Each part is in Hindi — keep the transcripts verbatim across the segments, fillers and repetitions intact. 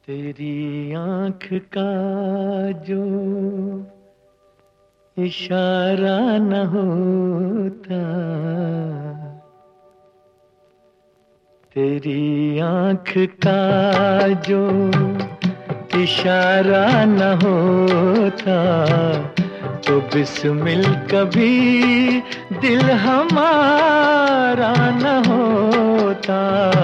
तेरी आँख का जो इशारा न होता, तेरी आँख का जो इशारा न होता, तो बिस्मिल कभी दिल हमारा न होता।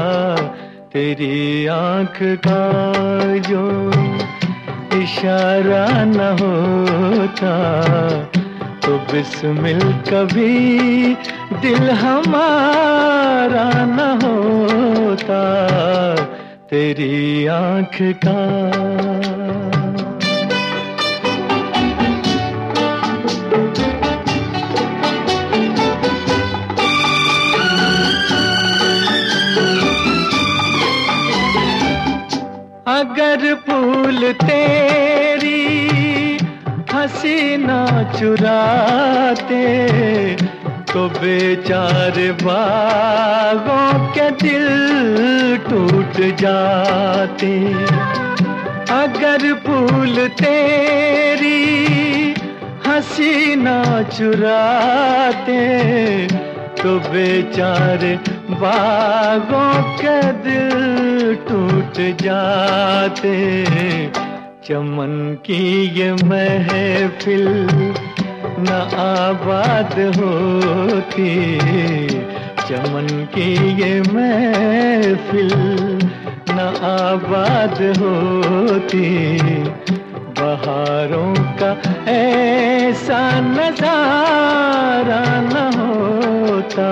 तेरी आँख का जो इशारा न होता, तो बिस्मिल कभी दिल हमारा न होता। तेरी आँख का अगर फूल तेरी हंसी ना चुराते, तो बेचारे बागों के दिल टूट जाते। अगर फूल तेरी हंसी ना चुराते, तो बेचारे बागों के दिल टूट जाते। चमन की ये महफिल न आबाद होती, चमन की ये महफिल न आबाद होती। बहारों का ऐसा नजारा न होता।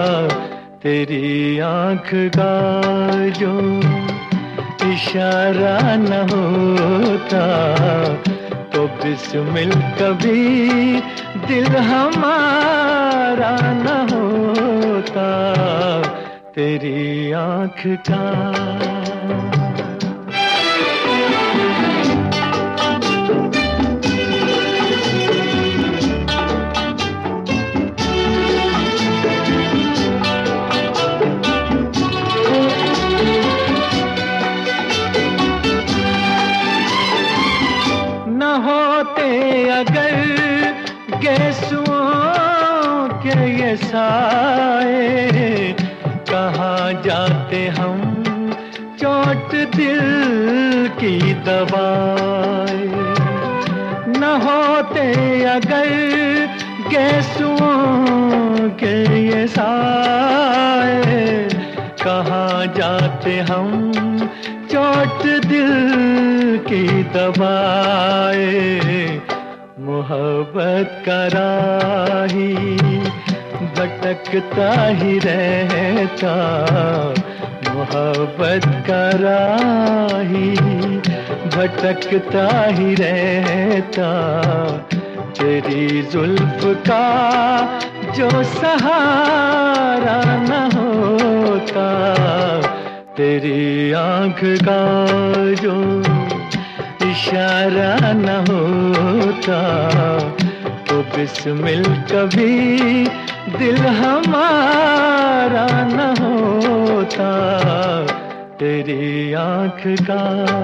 तेरी आँख का जो इशारा न होता, तो बिस्मिल कभी दिल हमारा न होता। तेरी आँख का होते अगर गेसुओं के ये साए, कहाँ जाते हम चोट दिल की दवाए। न होते अगर गेसुओं के ये साए, कहाँ जाते हम चोट दिल की दबाए। मोहब्बत का राही भटकता ही रहता, मोहब्बत का राही भटकता ही रहता। तेरी जुल्फ का जो सहारा न होता, तेरी आँख का जो इशारा न होता, तो बिस्मिल कभी दिल हमारा न होता। तेरी आँख का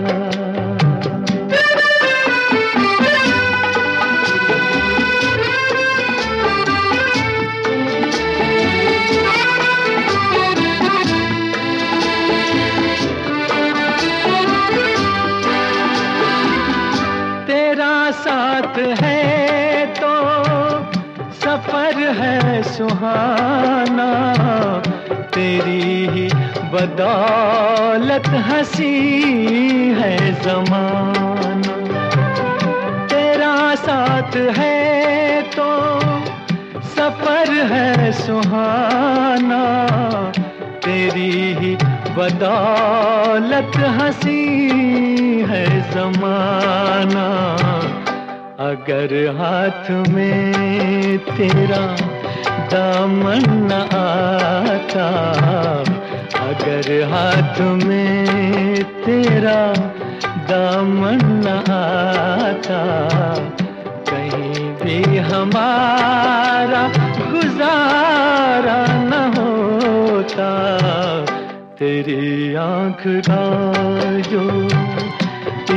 साथ है तो सफर है सुहाना, तेरी ही बदौलत हंसी है ज़माना। तेरा साथ है तो सफर है सुहाना, तेरी ही बदौलत हंसी है ज़माना। अगर हाथ में तेरा दामन न आता, अगर हाथ में तेरा दामन न आता, कहीं भी हमारा गुजारा न होता। तेरी आँख का जो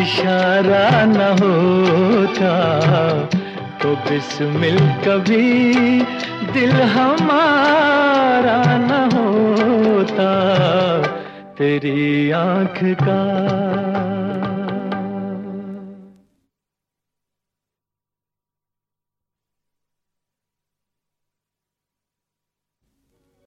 इशारा न होता तो बिस्मिल कभी दिल हमारा न होता। तेरी आँख का